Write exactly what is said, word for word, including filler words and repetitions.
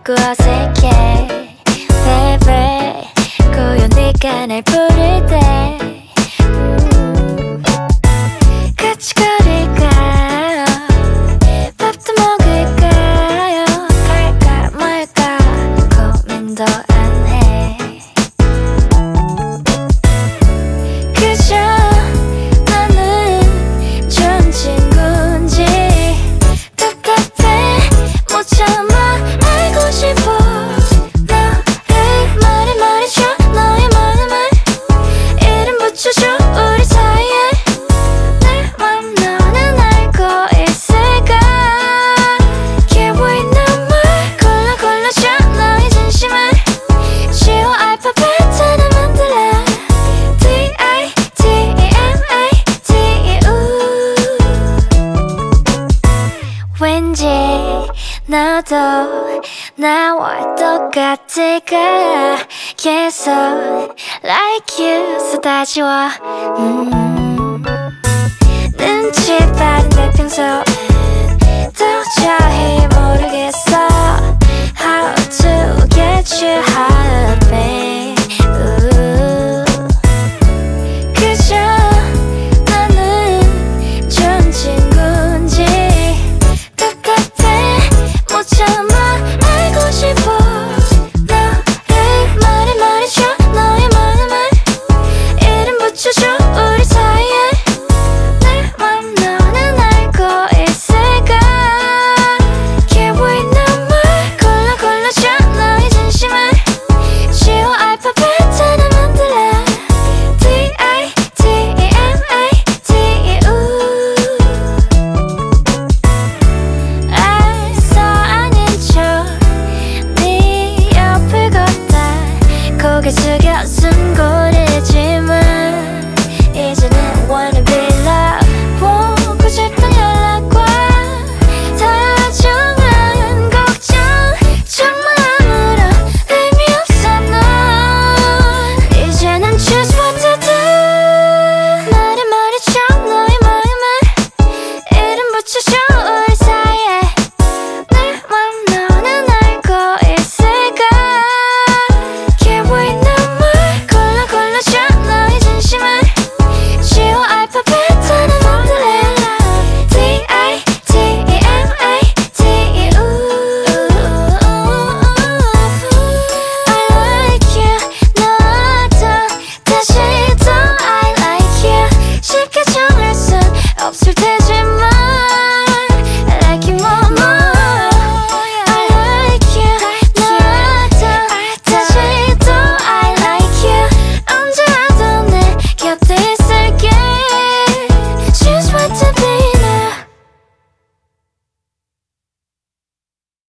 자꾸 어색해 baby 고요 네가 날 부를 때 음, 같이 걸을까요 밥도 먹을까요 갈까 말까 고민도 안해 그저 나는 좋은 친구인지 답답해 못 참아 알고 싶어 너의 말에 말해줘 너의 마음을 이름 붙여줘 우리 사이에 내 맘 너는 알고 있을까 Can't wait no more 골라 골라줘 너의 진심을 지워 알파벳 하나 만들래 D I D E M A D U 왠지 너도 나와 똑같을까 계속 like you 쏟아지워 음. 눈치 빠른데 평소엔 도저히 모르겠어